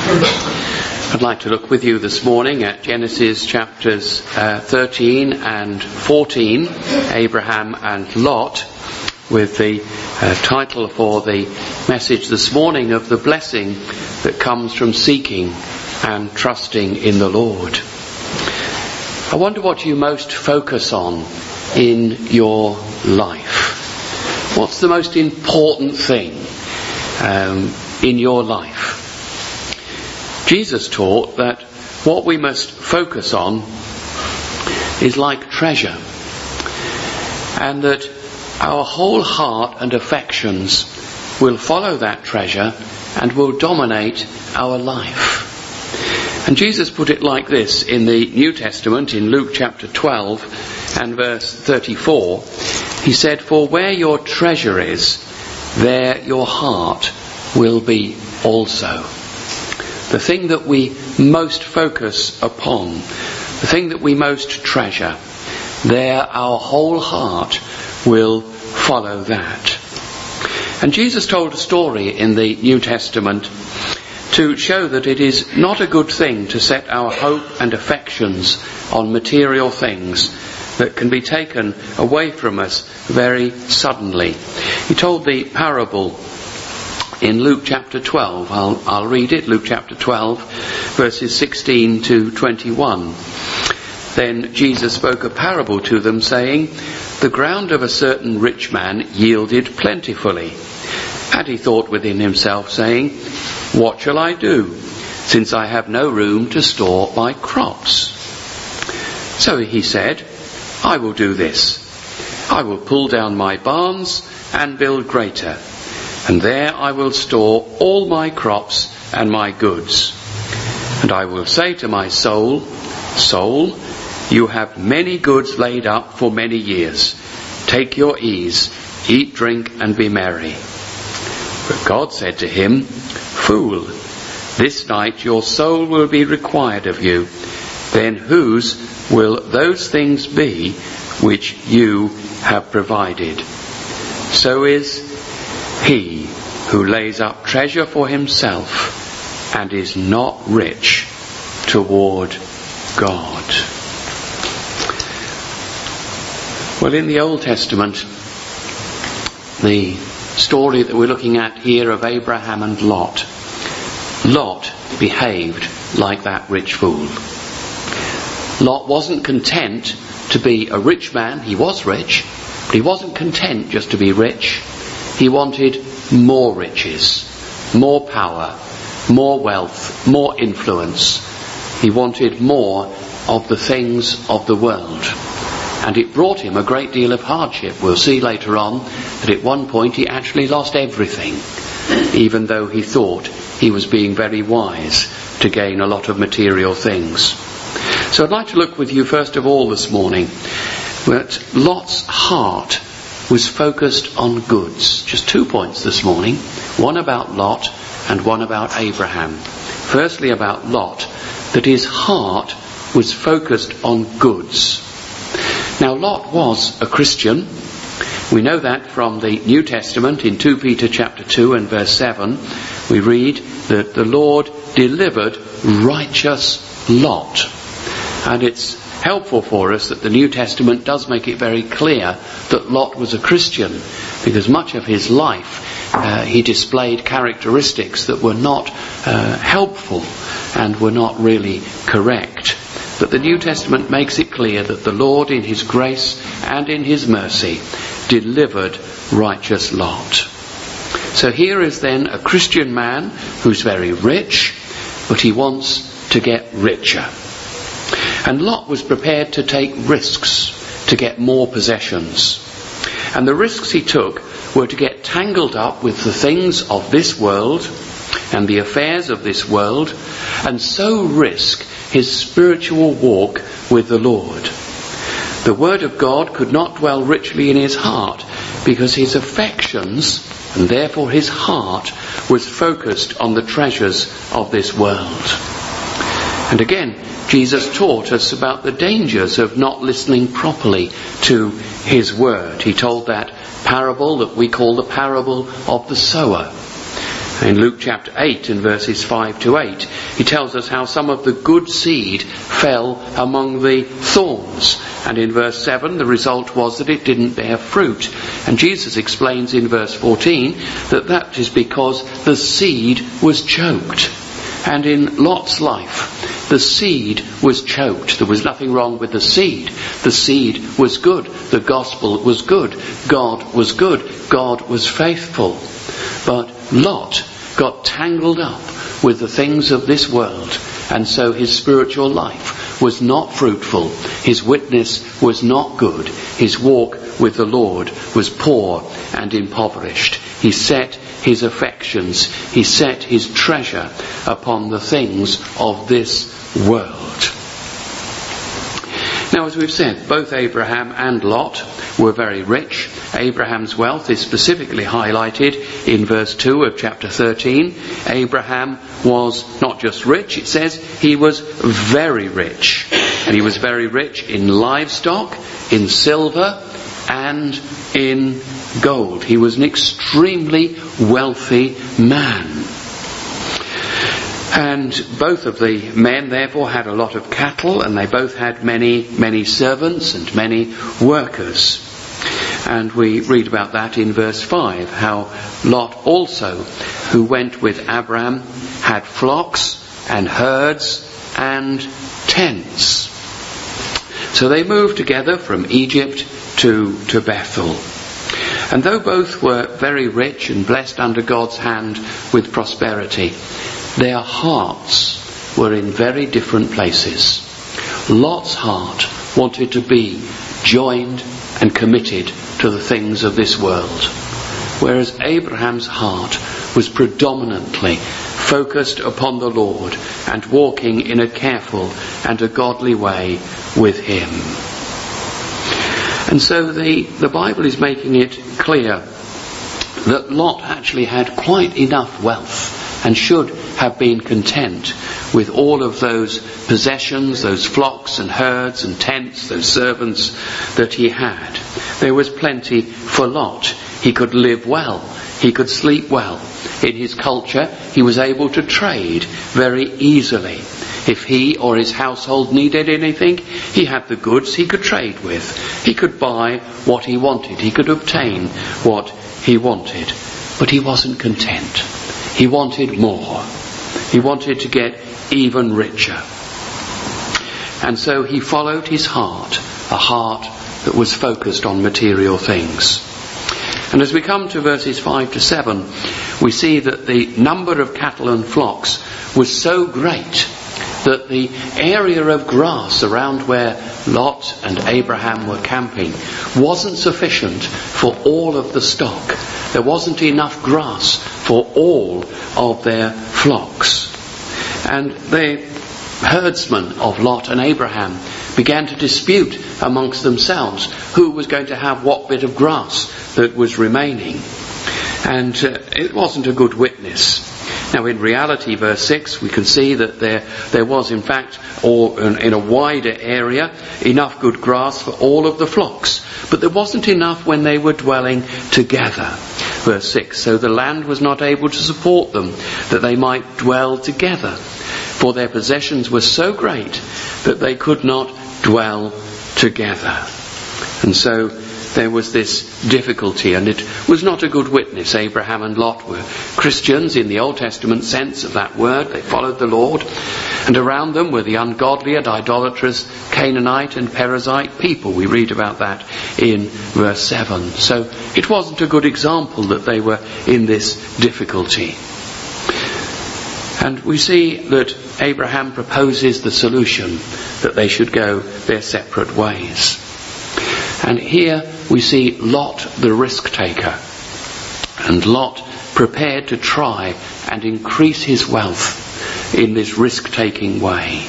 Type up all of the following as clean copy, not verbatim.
I'd like to look with you this morning at Genesis chapters 13 and 14, Abraham and Lot, with the title for the message this morning of the blessing that comes from seeking and trusting in the Lord. I wonder what you most focus on in your life. What's the most important thing in your life? Jesus taught that what we must focus on is like treasure, and that our whole heart and affections will follow that treasure and will dominate our life. And Jesus put it like this in the New Testament, in Luke chapter 12 and verse 34. He said, "For where your treasure is, there your heart will be also." The thing that we most focus upon, the thing that we most treasure, there our whole heart will follow that. And Jesus told a story in the New Testament to show that it is not a good thing to set our hope and affections on material things that can be taken away from us very suddenly. He told the parable in Luke chapter 12. I'll read it, Luke chapter 12, verses 16 to 21. Then Jesus spoke a parable to them, saying, "The ground of a certain rich man yielded plentifully. And he thought within himself, saying, 'What shall I do, since I have no room to store my crops?' So he said, 'I will do this. I will pull down my barns and build greater. And there I will store all my crops and my goods. And I will say to my soul, Soul, you have many goods laid up for many years. Take your ease, eat, drink, and be merry.' But God said to him, 'Fool, this night your soul will be required of you. Then whose will those things be which you have provided? So is he who lays up treasure for himself and is not rich toward God.'" Well, in the Old Testament, the story that we're looking at here of Abraham and Lot, Lot behaved like that rich fool. Lot wasn't content to be a rich man. He was rich, but he wasn't content just to be rich. He wanted more riches, more power, more wealth, more influence. He wanted more of the things of the world. And it brought him a great deal of hardship. We'll see later on that at one point he actually lost everything, even though he thought he was being very wise to gain a lot of material things. So I'd like to look with you first of all this morning that Lot's heart was focused on goods. Just 2 points this morning, one about Lot and one about Abraham. Firstly about Lot, that his heart was focused on goods. Now Lot was a Christian. We know that from the New Testament in 2 Peter chapter 2 and verse 7. We read that the Lord delivered righteous Lot. And it's helpful for us that the New Testament does make it very clear that Lot was a Christian, because much of his life he displayed characteristics that were not helpful and were not really correct. But the New Testament makes it clear that the Lord in his grace and in his mercy delivered righteous Lot. So here is then a Christian man who's very rich, but he wants to get richer. And Lot was prepared to take risks to get more possessions. And the risks he took were to get tangled up with the things of this world and the affairs of this world, and so risk his spiritual walk with the Lord. The Word of God could not dwell richly in his heart because his affections, and therefore his heart, was focused on the treasures of this world. And again, Jesus taught us about the dangers of not listening properly to his word. He told that parable that we call the parable of the sower. In Luke chapter 8 and verses 5 to 8, he tells us how some of the good seed fell among the thorns. And in verse 7, the result was that it didn't bear fruit. And Jesus explains in verse 14 that is because the seed was choked. And in Lot's life, the seed was choked. There was nothing wrong with the seed. The seed was good. The gospel was good. God was good. God was faithful. But Lot got tangled up with the things of this world, and so his spiritual life was not fruitful. His witness was not good. His walk with the Lord was poor and impoverished. He set his affections, he set his treasure upon the things of this world. Now, as we've said, both Abraham and Lot were very rich. Abraham's wealth is specifically highlighted in verse 2 of chapter 13. Abraham was not just rich, it says he was very rich. And he was very rich in livestock, in silver, and in gold. He was an extremely wealthy man. And both of the men therefore had a lot of cattle, and they both had many servants and many workers. And we read about that in verse 5, how Lot also, who went with Abram, had flocks and herds and tents. So they moved together from Egypt to Bethel. And though both were very rich and blessed under God's hand with prosperity, their hearts were in very different places. Lot's heart wanted to be joined and committed to the things of this world, whereas Abraham's heart was predominantly focused upon the Lord and walking in a careful and a godly way with him. And so the Bible is making it clear that Lot actually had quite enough wealth and should have been content with all of those possessions, those flocks and herds and tents, those servants that he had. There was plenty for Lot. He could live well. He could sleep well. In his culture, he was able to trade very easily. If he or his household needed anything, he had the goods he could trade with. He could buy what he wanted. He could obtain what he wanted. But he wasn't content. He wanted more. He wanted to get even richer. And so he followed his heart, a heart that was focused on material things. And as we come to verses 5 to 7, we see that the number of cattle and flocks was so great that the area of grass around where Lot and Abraham were camping wasn't sufficient for all of the stock. There wasn't enough grass for all of their flocks. And the herdsmen of Lot and Abraham began to dispute amongst themselves who was going to have what bit of grass that was remaining. And it wasn't a good witness. Now in reality, verse 6, we can see that there was in fact, or in a wider area, enough good grass for all of the flocks. But there wasn't enough when they were dwelling together. Verse 6, so the land was not able to support them, that they might dwell together. For their possessions were so great that they could not dwell together. And so there was this difficulty, and it was not a good witness. Abraham and Lot were Christians in the Old Testament sense of that word. They followed the Lord, and around them were the ungodly and idolatrous Canaanite and Perizzite people. We read about that in verse 7. So it wasn't a good example that they were in this difficulty. And we see that Abraham proposes the solution, that they should go their separate ways. And here we see Lot the risk taker, and Lot prepared to try and increase his wealth in this risk-taking way.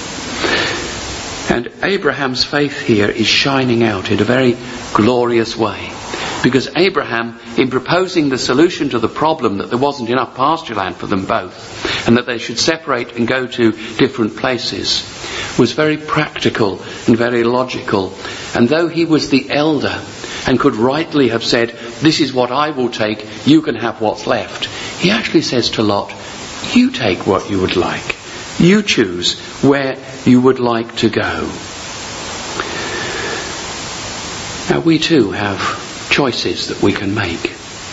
And Abraham's faith here is shining out in a very glorious way. Because Abraham, in proposing the solution to the problem that there wasn't enough pasture land for them both, and that they should separate and go to different places, was very practical and very logical. And though he was the elder and could rightly have said, this is what I will take, you can have what's left, he actually says to Lot, you take what you would like. You choose where you would like to go. Now we too have choices that we can make.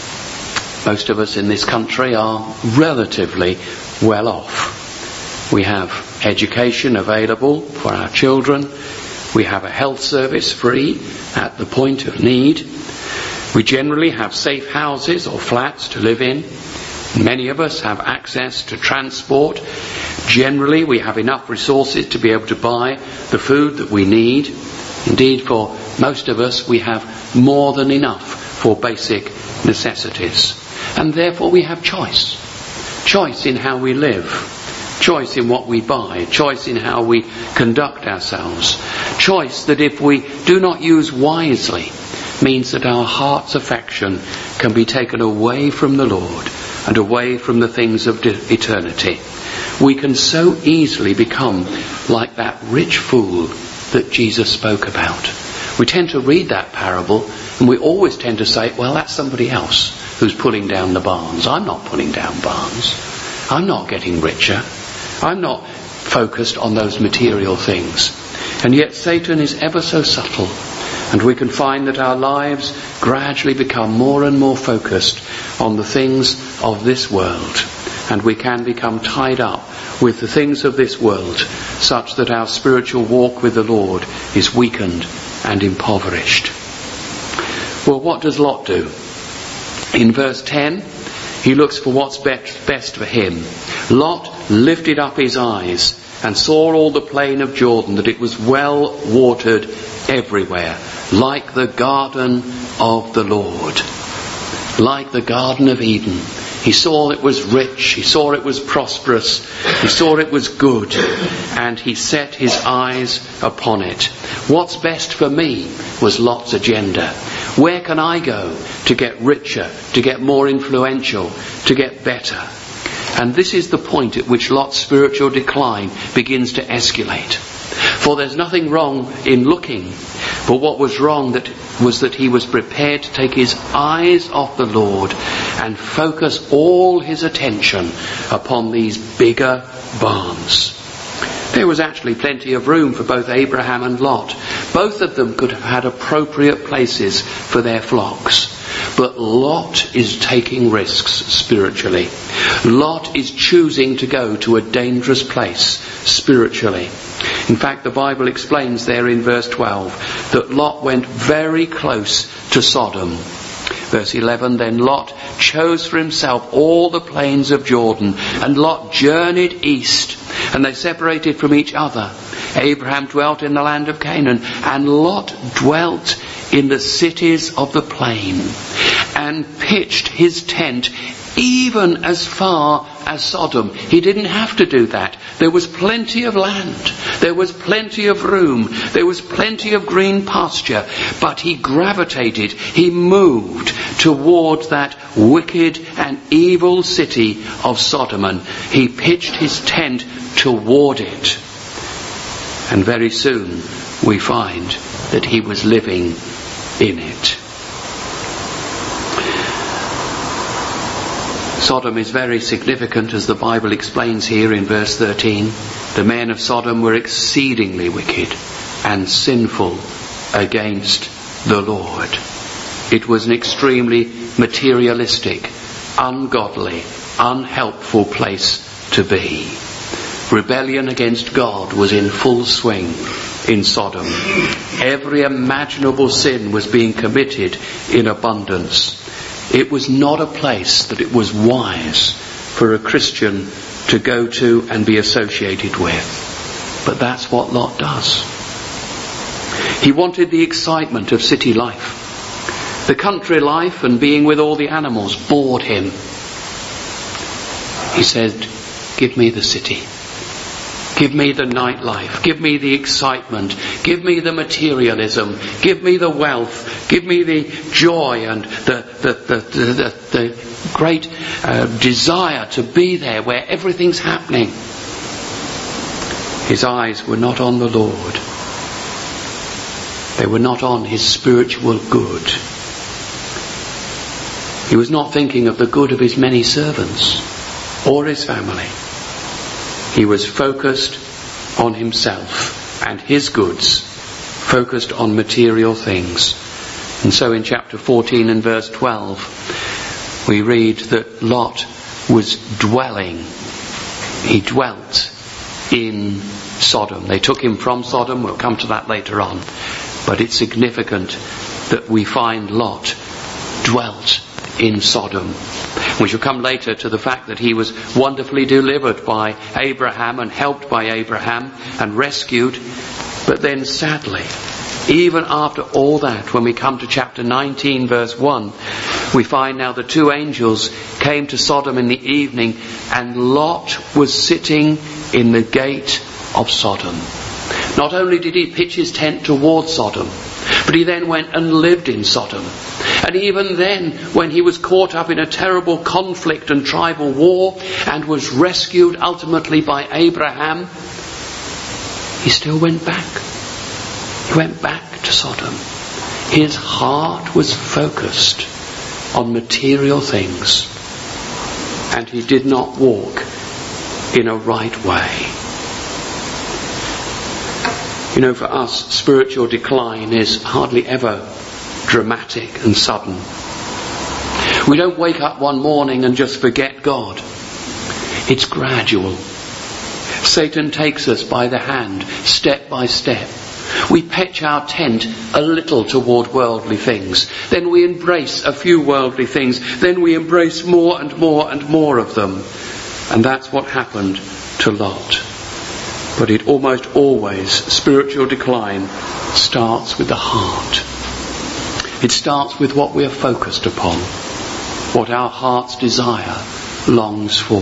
Most of us in this country are relatively well off. We have education available for our children. We have a health service free at the point of need. We generally have safe houses or flats to live in. Many of us have access to transport. Generally, we have enough resources to be able to buy the food that we need. Indeed, for most of us, we have more than enough for basic necessities. And therefore, we have choice. Choice in how we live. Choice in what we buy. Choice in how we conduct ourselves. Choice that if we do not use wisely, means that our heart's affection can be taken away from the Lord and away from the things of eternity. We can so easily become like that rich fool that Jesus spoke about. We tend to read that parable and we always tend to say, well, that's somebody else who's pulling down the barns. I'm not pulling down barns. I'm not getting richer. I'm not focused on those material things. And yet Satan is ever so subtle. And we can find that our lives gradually become more and more focused on the things of this world. And we can become tied up with the things of this world, such that our spiritual walk with the Lord is weakened and impoverished. Well, what does Lot do? In verse 10, he looks for what's best for him. Lot lifted up his eyes and saw all the plain of Jordan, that it was well watered everywhere, like the garden of the Lord, like the Garden of Eden. He saw it was rich, he saw it was prosperous, he saw it was good, and he set his eyes upon it. What's best for me was Lot's agenda. Where can I go to get richer, to get more influential, to get better? And this is the point at which Lot's spiritual decline begins to escalate. For there's nothing wrong in looking, but what was wrong was that he was prepared to take his eyes off the Lord and focus all his attention upon these bigger barns. There was actually plenty of room for both Abraham and Lot. Both of them could have had appropriate places for their flocks. But Lot is taking risks spiritually. Lot is choosing to go to a dangerous place spiritually. In fact, the Bible explains there in verse 12 that Lot went very close to Sodom. Verse 11, then Lot chose for himself all the plains of Jordan, and Lot journeyed east, and they separated from each other. Abraham dwelt in the land of Canaan, and Lot dwelt in the cities of the plain, and pitched his tent even as far as Sodom. He didn't have to do that. There was plenty of land. There was plenty of room. There was plenty of green pasture. But he gravitated, he moved towards that wicked and evil city of Sodom, and he pitched his tent toward it. And very soon we find that he was living in it. Sodom is very significant, as the Bible explains here in verse 13. The men of Sodom were exceedingly wicked and sinful against the Lord. It was an extremely materialistic, ungodly, unhelpful place to be. Rebellion against God was in full swing in Sodom. Every imaginable sin was being committed in abundance. It was not a place that it was wise for a Christian to go to and be associated with. But that's what Lot does. He wanted the excitement of city life. The country life and being with all the animals bored him. He said, give me the city. Give me the nightlife. Give me the excitement. Give me the materialism. Give me the wealth. Give me the joy and the great desire to be there where everything's happening. His eyes were not on the Lord. They were not on his spiritual good. He was not thinking of the good of his many servants or his family. He was focused on himself and his goods, focused on material things. And so in chapter 14 and verse 12, we read that Lot was dwelling. He dwelt in Sodom. They took him from Sodom. We'll come to that later on. But it's significant that we find Lot dwelt in Sodom. We shall come later to the fact that he was wonderfully delivered by Abraham and helped by Abraham and rescued. But then sadly, even after all that, when we come to chapter 19 verse 1, we find now the two angels came to Sodom in the evening, and Lot was sitting in the gate of Sodom. Not only did he pitch his tent towards Sodom, but he then went and lived in Sodom. And even then, when he was caught up in a terrible conflict and tribal war and was rescued ultimately by Abraham, he still went back. He went back to Sodom. His heart was focused on material things, and he did not walk in a right way. You know, for us, spiritual decline is hardly ever dramatic and sudden. We don't wake up one morning and just forget God. It's gradual. Satan takes us by the hand, step by step. We pitch our tent a little toward worldly things. Then we embrace a few worldly things. Then we embrace more and more and more of them. And that's what happened to Lot. But it almost always, spiritual decline starts with the heart. It starts with what we are focused upon, what our heart's desire longs for.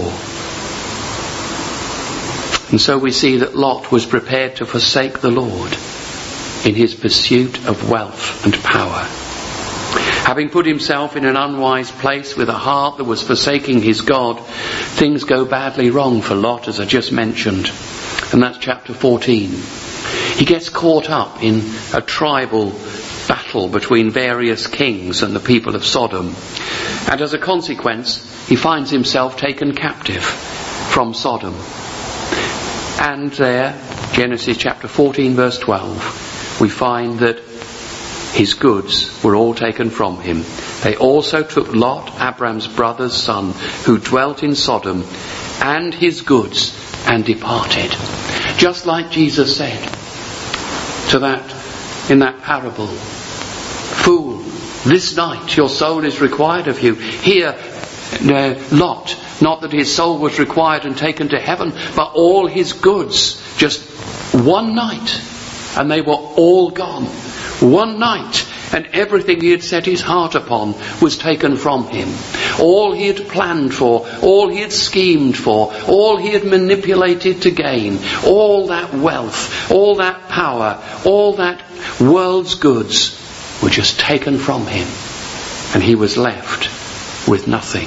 And so we see that Lot was prepared to forsake the Lord in his pursuit of wealth and power. Having put himself in an unwise place with a heart that was forsaking his God, things go badly wrong for Lot, as I just mentioned. And that's chapter 14. He gets caught up in a tribal battle between various kings and the people of Sodom. And as a consequence, he finds himself taken captive from Sodom. And there, Genesis chapter 14 verse 12, we find that his goods were all taken from him. They also took Lot, Abram's brother's son, who dwelt in Sodom, and his goods, and departed. Just like Jesus said in that parable, "Fool, this night your soul is required of you." Here, Lot, not that his soul was required and taken to heaven, but all his goods, just one night, and they were all gone. One night, and everything he had set his heart upon was taken from him. All he had planned for, all he had schemed for, all he had manipulated to gain, all that wealth, all that power, all that world's goods were just taken from him, and he was left with nothing.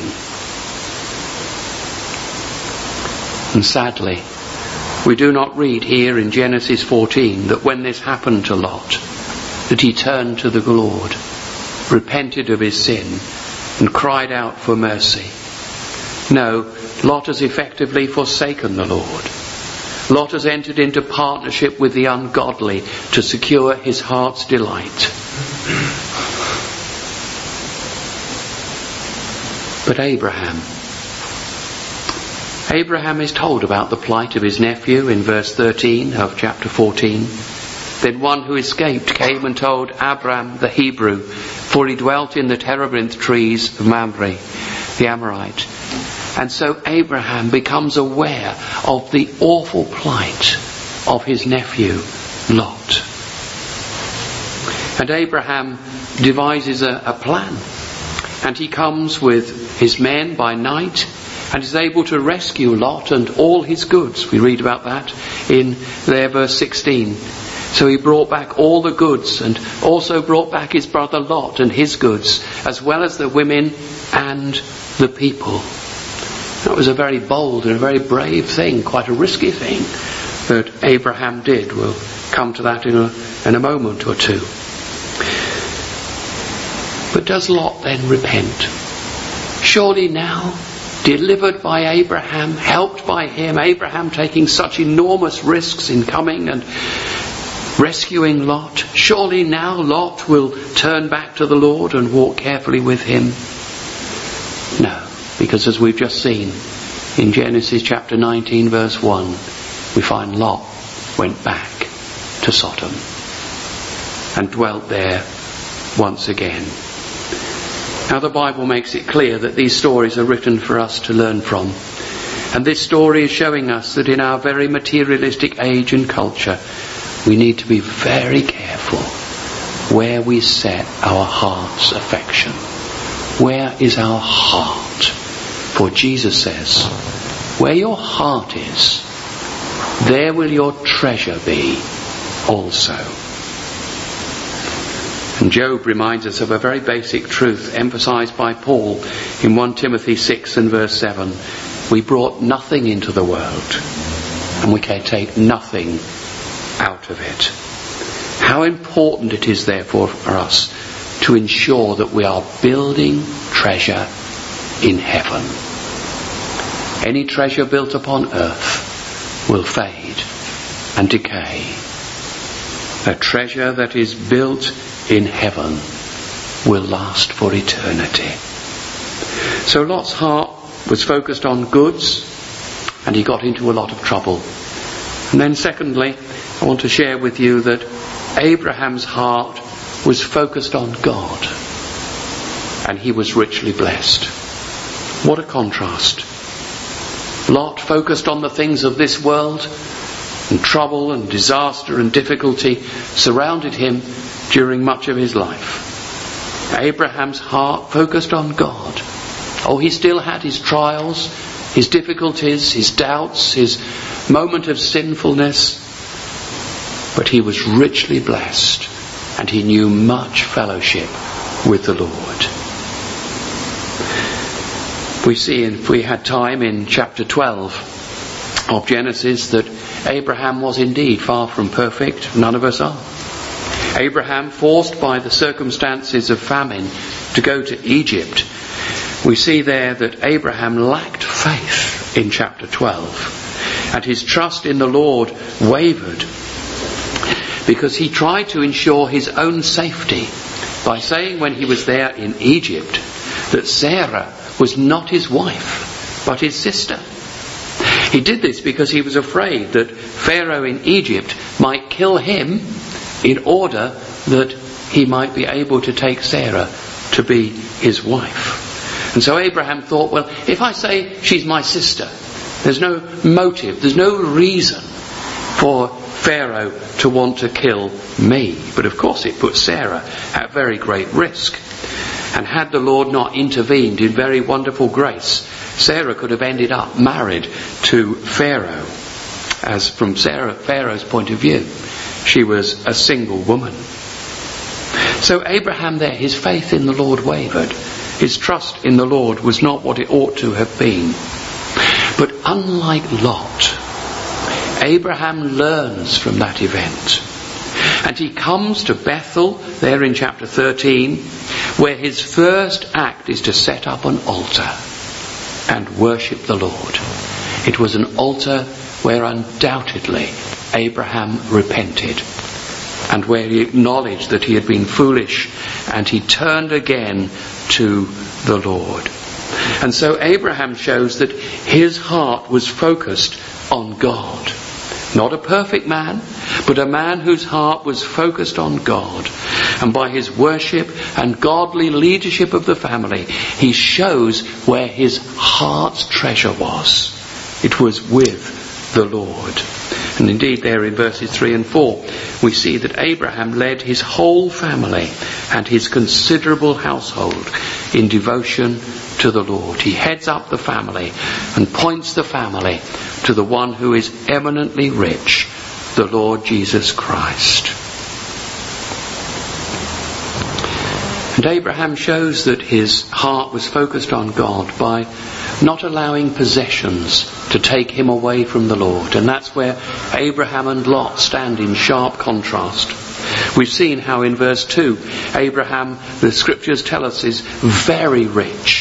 And sadly, we do not read here in Genesis 14 that when this happened to Lot, that he turned to the Lord, repented of his sin, and cried out for mercy. No, Lot has effectively forsaken the Lord. Lot has entered into partnership with the ungodly to secure his heart's delight. But Abraham is told about the plight of his nephew in verse 13 of chapter 14. Then one who escaped came and told Abram the Hebrew, for he dwelt in the terebinth trees of Mamre, the Amorite. And so Abraham becomes aware of the awful plight of his nephew Lot. And Abraham devises a plan. And he comes with his men by night and is able to rescue Lot and all his goods. We read about that in there verse 16. So he brought back all the goods and also brought back his brother Lot and his goods, as well as the women and the people. That was a very bold and a very brave thing, quite a risky thing that Abraham did. We'll come to that in a moment or two. But does Lot then repent? Surely now, delivered by Abraham, helped by him, Abraham taking such enormous risks in coming and rescuing Lot, surely now Lot will turn back to the Lord and walk carefully with him? No, because as we've just seen in Genesis chapter 19 verse 1, we find Lot went back to Sodom and dwelt there once again. Now the Bible makes it clear that these stories are written for us to learn from. And this story is showing us that in our very materialistic age and culture, we need to be very careful where we set our heart's affection. Where is our heart? For Jesus says, where your heart is, there will your treasure be also. And Job reminds us of a very basic truth emphasized by Paul in 1 Timothy 6 and verse 7. We brought nothing into the world, and we can take nothing out of it. How important it is therefore for us to ensure that we are building treasure in heaven. Any treasure built upon earth will fade and decay. A treasure that is built in heaven will last for eternity. So Lot's heart was focused on goods, and he got into a lot of trouble. And then secondly, I want to share with you that Abraham's heart was focused on God, and he was richly blessed. What a contrast. Lot focused on the things of this world, and trouble and disaster and difficulty surrounded him during much of his life. Abraham's heart focused on God. Oh, he still had his trials, his difficulties, his doubts, his moment of sinfulness, but he was richly blessed, and he knew much fellowship with the Lord. We see, if we had time, in chapter 12 of Genesis, that Abraham was indeed far from perfect. None of us are. Abraham, forced by the circumstances of famine to go to Egypt, we see there that Abraham lacked faith in chapter 12, and his trust in the Lord wavered because he tried to ensure his own safety by saying when he was there in Egypt that Sarah was not his wife but his sister. He did this because he was afraid that Pharaoh in Egypt might kill him in order that he might be able to take Sarah to be his wife. And so Abraham thought, well, if I say she's my sister, there's no motive, there's no reason for Pharaoh to want to kill me. But of course it put Sarah at very great risk. And had the Lord not intervened in very wonderful grace, Sarah could have ended up married to Pharaoh. As from Pharaoh's point of view, she was a single woman. So Abraham there, his faith in the Lord wavered. His trust in the Lord was not what it ought to have been. But unlike Lot, Abraham learns from that event. And he comes to Bethel, there in chapter 13, where his first act is to set up an altar and worship the Lord. It was an altar where undoubtedly Abraham repented, and where he acknowledged that he had been foolish, and he turned again to the Lord. And so Abraham shows that his heart was focused on God. Not a perfect man, but a man whose heart was focused on God. And by his worship and godly leadership of the family, he shows where his heart's treasure was. It was with the Lord. And indeed there in verses 3 and 4, we see that Abraham led his whole family and his considerable household in devotion to the Lord. He heads up the family and points the family to the one who is eminently rich, the Lord Jesus Christ. And Abraham shows that his heart was focused on God by not allowing possessions to take him away from the Lord. And that's where Abraham and Lot stand in sharp contrast. We've seen how in verse 2, Abraham, the scriptures tell us, is very rich,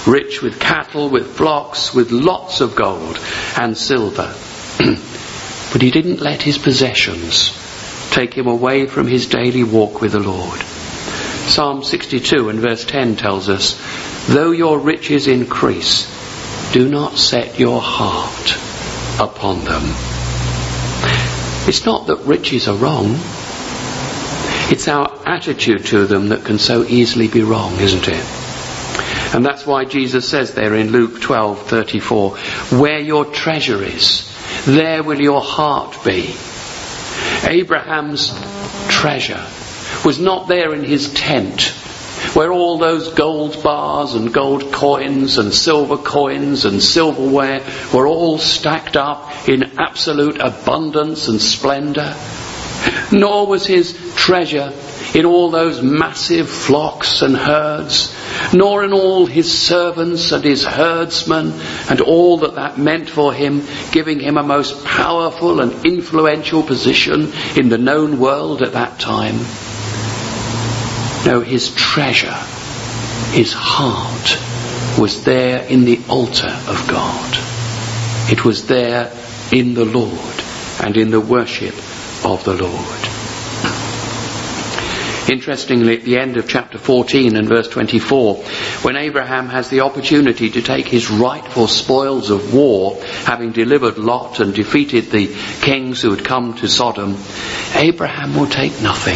rich with cattle, with flocks, with lots of gold and silver. But he didn't let his possessions take him away from his daily walk with the Lord. Psalm 62 and verse 10 tells us, though your riches increase, do not set your heart upon them. It's not that riches are wrong. It's our attitude to them that can so easily be wrong, isn't it? And that's why Jesus says there in Luke 12:34, where your treasure is, there will your heart be. Abraham's treasure was not there in his tent, where all those gold bars and gold coins and silverware were all stacked up in absolute abundance and splendour. Nor was his treasure in all those massive flocks and herds, nor in all his servants and his herdsmen and all that meant for him, giving him a most powerful and influential position in the known world at that time. No, his treasure, his heart, was there in the altar of God. It was there in the Lord and in the worship of the Lord. Interestingly, at the end of chapter 14 and verse 24, when Abraham has the opportunity to take his rightful spoils of war, having delivered Lot and defeated the kings who had come to Sodom, Abraham will take nothing.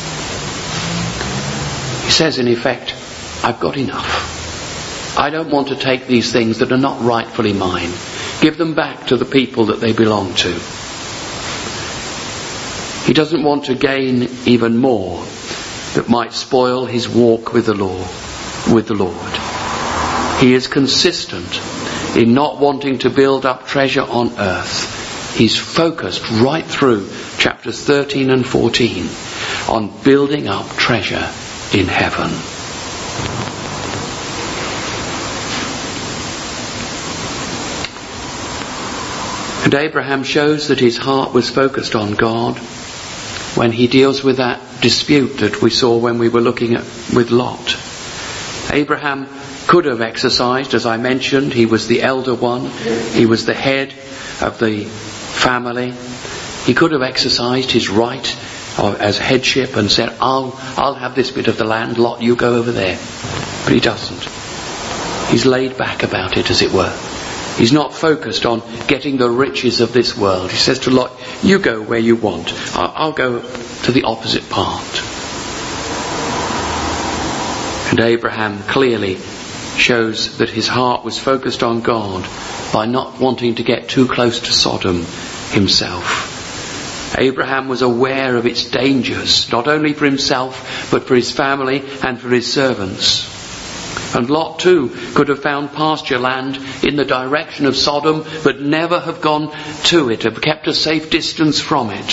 He says, in effect, I've got enough. I don't want to take these things that are not rightfully mine. Give them back to the people that they belong to. He doesn't want to gain even more that might spoil his walk with the Lord. He is consistent in not wanting to build up treasure on earth. He's focused right through chapters 13 and 14 on building up treasure in heaven. And Abraham shows that his heart was focused on God when he deals with that dispute that we saw when we were looking at with Lot. Abraham could have exercised, as I mentioned, he was the elder one, he was the head of the family. He could have exercised his right as headship and said, I'll have this bit of the land, Lot, you go over there. But he doesn't. He's laid back about it, as it were. He's not focused on getting the riches of this world. He says to Lot, you go where you want. I'll go to the opposite part. And Abraham clearly shows that his heart was focused on God by not wanting to get too close to Sodom himself. Abraham was aware of its dangers, not only for himself, but for his family and for his servants. And Lot too could have found pasture land in the direction of Sodom, but never have gone to it, have kept a safe distance from it.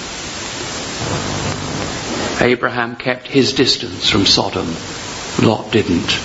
Abraham kept his distance from Sodom. Lot didn't.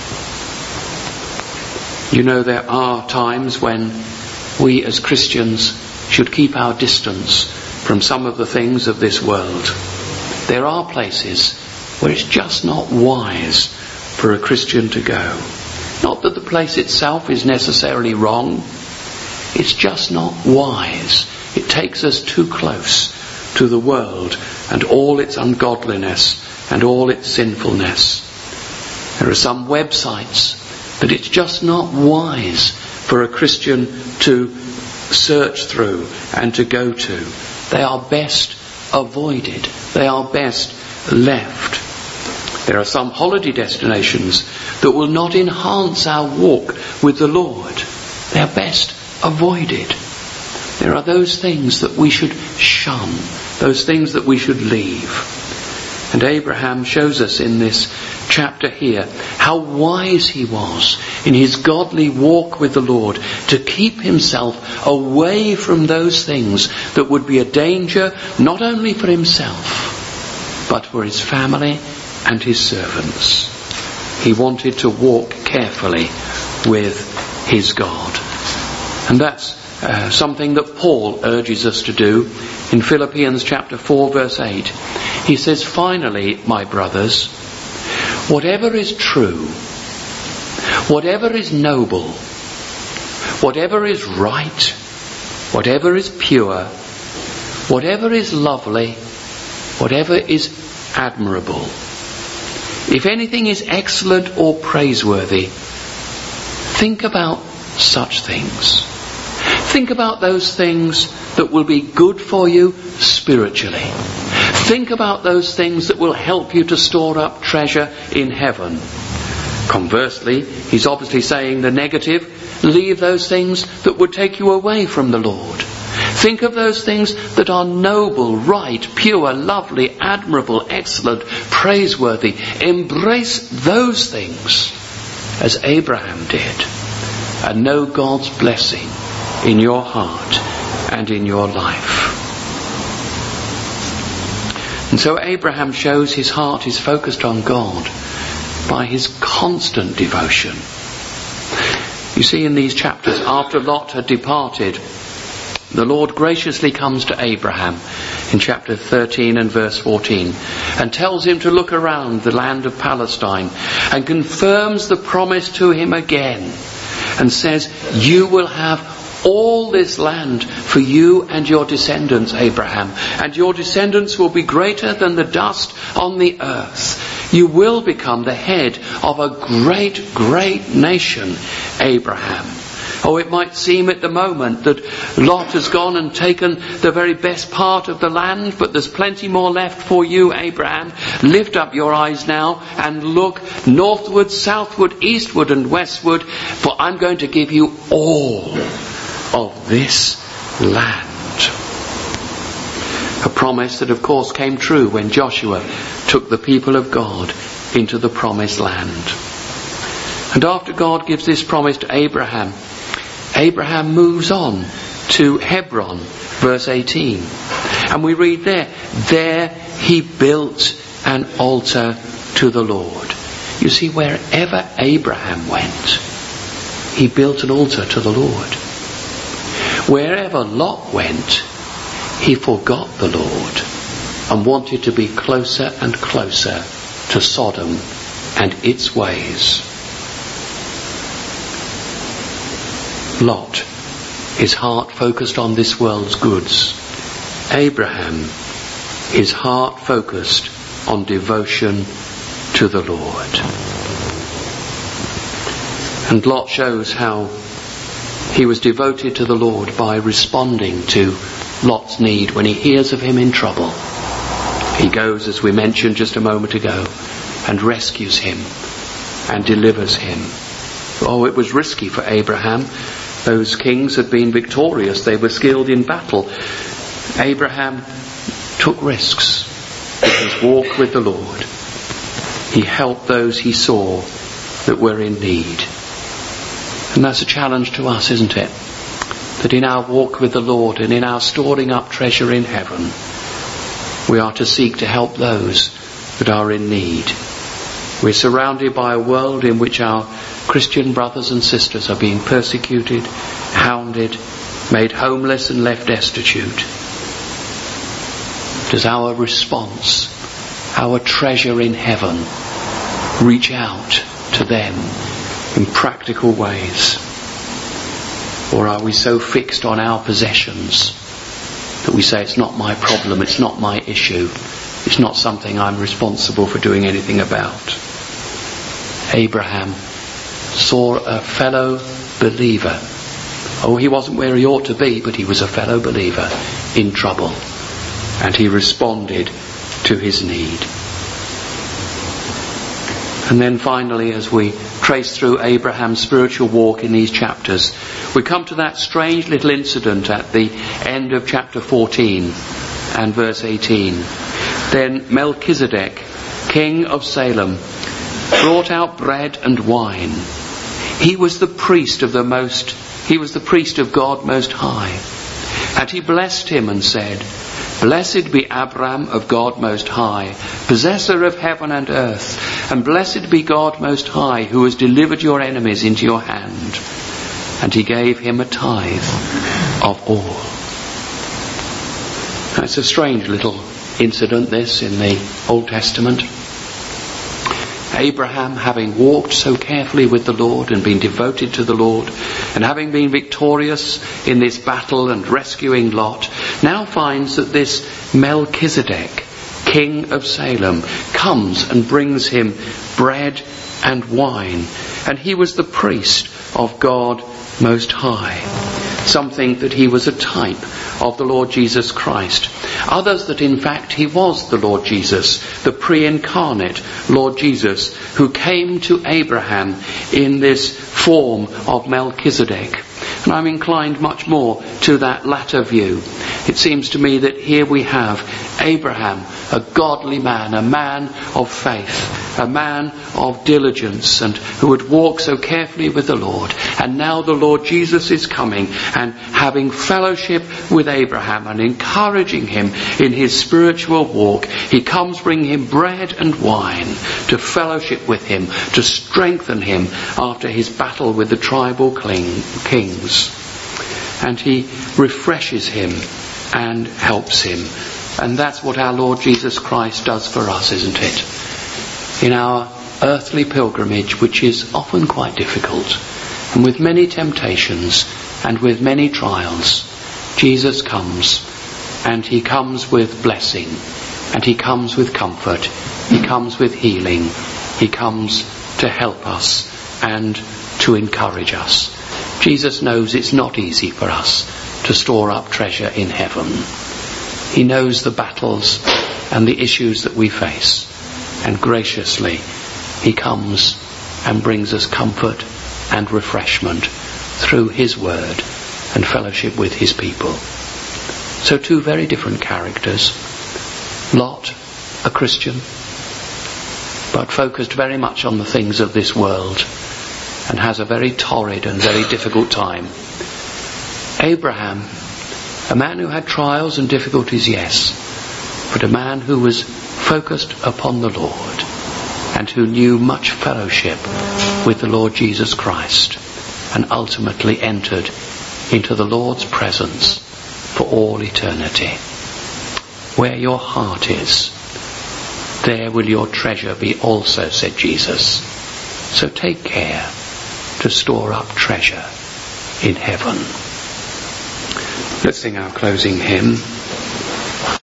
You know, there are times when we as Christians should keep our distance from some of the things of this world. There are places where it's just not wise for a Christian to go. Not that the place itself is necessarily wrong. It's just not wise. It takes us too close to the world and all its ungodliness and all its sinfulness. There are some websites that it's just not wise for a Christian to search through and to go to. They are best avoided. They are best left. There are some holiday destinations that will not enhance our walk with the Lord. They are best avoided. There are those things that we should shun, those things that we should leave. And Abraham shows us in this chapter here how wise he was in his godly walk with the Lord to keep himself away from those things that would be a danger not only for himself but for his family and his servants. He wanted to walk carefully with his God. And that's something that Paul urges us to do in Philippians chapter 4 verse 8. He says, finally, my brothers, whatever is true, whatever is noble, whatever is right, whatever is pure, whatever is lovely, whatever is admirable, if anything is excellent or praiseworthy, think about such things. Think about those things that will be good for you spiritually. Think about those things that will help you to store up treasure in heaven. Conversely, he's obviously saying the negative. Leave those things that would take you away from the Lord. Think of those things that are noble, right, pure, lovely, admirable, excellent, praiseworthy. Embrace those things as Abraham did, and know God's blessing in your heart and in your life. And so Abraham shows his heart is focused on God by his constant devotion. You see, in these chapters, after Lot had departed, the Lord graciously comes to Abraham in chapter 13 and verse 14 and tells him to look around the land of Palestine and confirms the promise to him again and says, you will have all this land for you and your descendants, Abraham, and your descendants will be greater than the dust on the earth. You will become the head of a great, great nation, Abraham. Oh, it might seem at the moment that Lot has gone and taken the very best part of the land, but there's plenty more left for you, Abraham. Lift up your eyes now and look northward, southward, eastward and westward, for I'm going to give you all of this land. A promise that of course came true when Joshua took the people of God into the promised land. And after God gives this promise to Abraham, Abraham moves on to Hebron, verse 18. And we read there he built an altar to the Lord. You see, wherever Abraham went, he built an altar to the Lord. Wherever Lot went, he forgot the Lord and wanted to be closer and closer to Sodom and its ways. Lot, his heart focused on this world's goods. Abraham, his heart focused on devotion to the Lord. And Lot shows how he was devoted to the Lord by responding to Lot's need when he hears of him in trouble. He goes, as we mentioned just a moment ago, and rescues him and delivers him. Oh, it was risky for Abraham. Those kings had been victorious. They were skilled in battle. Abraham took risks in his walk with the Lord. He helped those he saw that were in need. And that's a challenge to us, isn't it? That in our walk with the Lord and in our storing up treasure in heaven, we are to seek to help those that are in need. We're surrounded by a world in which our Christian brothers and sisters are being persecuted, hounded, made homeless and left destitute. Does our response, our treasure in heaven, reach out to them in practical ways? Or are we so fixed on our possessions that we say it's not my problem, it's not my issue, it's not something I'm responsible for doing anything about? Abraham saw a fellow believer. Oh, he wasn't where he ought to be, but he was a fellow believer in trouble. And he responded to his need. And then finally, as we trace through Abraham's spiritual walk in these chapters, we come to that strange little incident at the end of chapter 14 and verse 18. Then Melchizedek, king of Salem, brought out bread and wine. He was the priest of God Most High. And he blessed him and said, Blessed be Abram of God Most High, possessor of heaven and earth, and blessed be God Most High, who has delivered your enemies into your hand. And he gave him a tithe of all. Now, it's a strange little incident, this, in the Old Testament. Abraham, having walked so carefully with the Lord and been devoted to the Lord, and having been victorious in this battle and rescuing Lot, now finds that this Melchizedek, king of Salem, comes and brings him bread and wine. And he was the priest of God Most High. Some think that he was a type of the Lord Jesus Christ. Others that in fact he was the Lord Jesus, the pre-incarnate Lord Jesus, who came to Abraham in this form of Melchizedek. And I'm inclined much more to that latter view. It seems to me that here we have Abraham, a godly man, a man of faith, a man of diligence, and who would walk so carefully with the Lord. And now the Lord Jesus is coming and having fellowship with Abraham and encouraging him in his spiritual walk. He comes bringing him bread and wine to fellowship with him, to strengthen him after his battle with the tribal kings. And he refreshes him and helps him. And that's what our Lord Jesus Christ does for us, isn't it? In our earthly pilgrimage, which is often quite difficult, and with many temptations and with many trials, Jesus comes, and he comes with blessing, and he comes with comfort, he comes with healing, he comes to help us and to encourage us. Jesus knows it's not easy for us to store up treasure in heaven. He knows the battles and the issues that we face, and graciously he comes and brings us comfort and refreshment through his word and fellowship with his people. So two very different characters. Lot, a Christian, but focused very much on the things of this world, and has a very torrid and very difficult time. Abraham, a man who had trials and difficulties, yes, but a man who was focused upon the Lord and who knew much fellowship with the Lord Jesus Christ, and ultimately entered into the Lord's presence for all eternity. Where your heart is, there will your treasure be also, said Jesus. So take care to store up treasure in heaven. Let's sing our closing hymn.